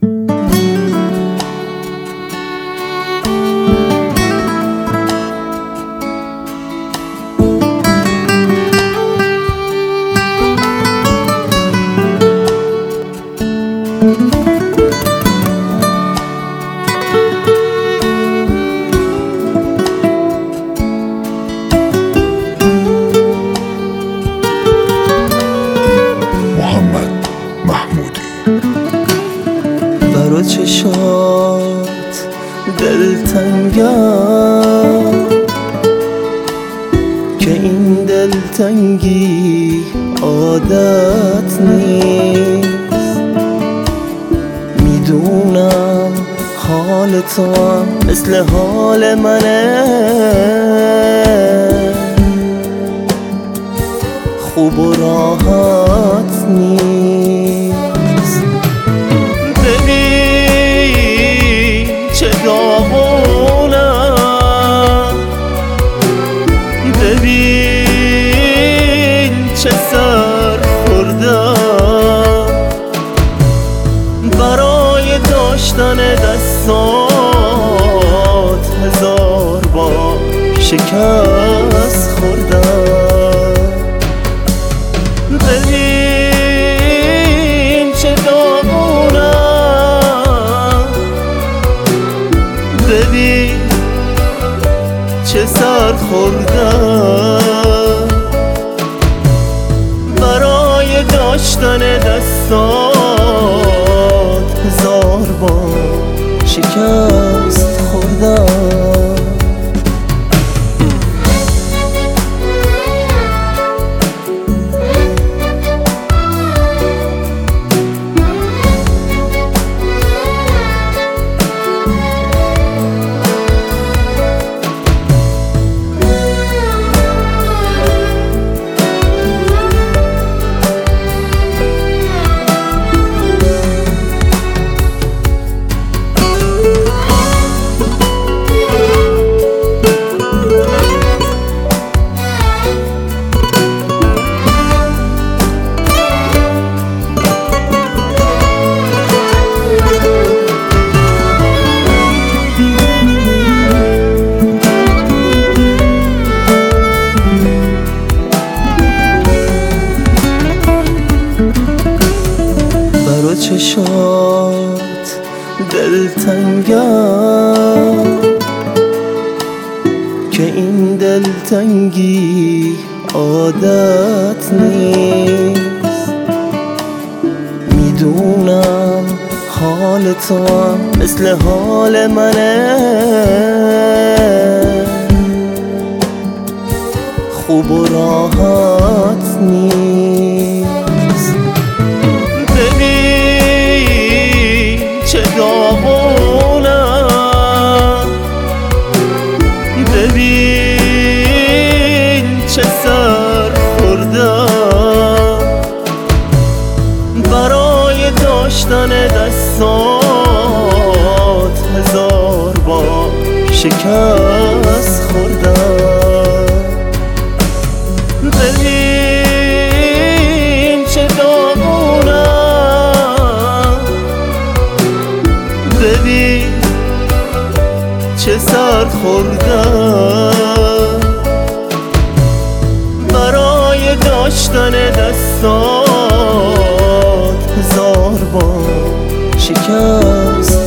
محمد محمودی. برا چشات دلتنگم که این دلتنگی عادت نیست. میدونم حال تو هم مثل حال منه، خوب و راحت نیست. ببین چه داغونم، ببین چه سر خوردم، برای داشتن دستات هزار بار شکست خوردم. ببین چه داغونم، ببین چه سر خوردم، برای داشتن دستات هزار بار شکست خوردم. برا چشات دلتنگم که این دلتنگی عادت نیست. میدونم حال تو هم مثل حال منه، خوب و راحت نیست. ببین چه داغونم، ببین چه سر خوردم، برای داشتن دستات هزار بار شکست خوردم. ببین چه داغونم، ببین چه سر خوردم، برای داشتن دستات هزار بار شکست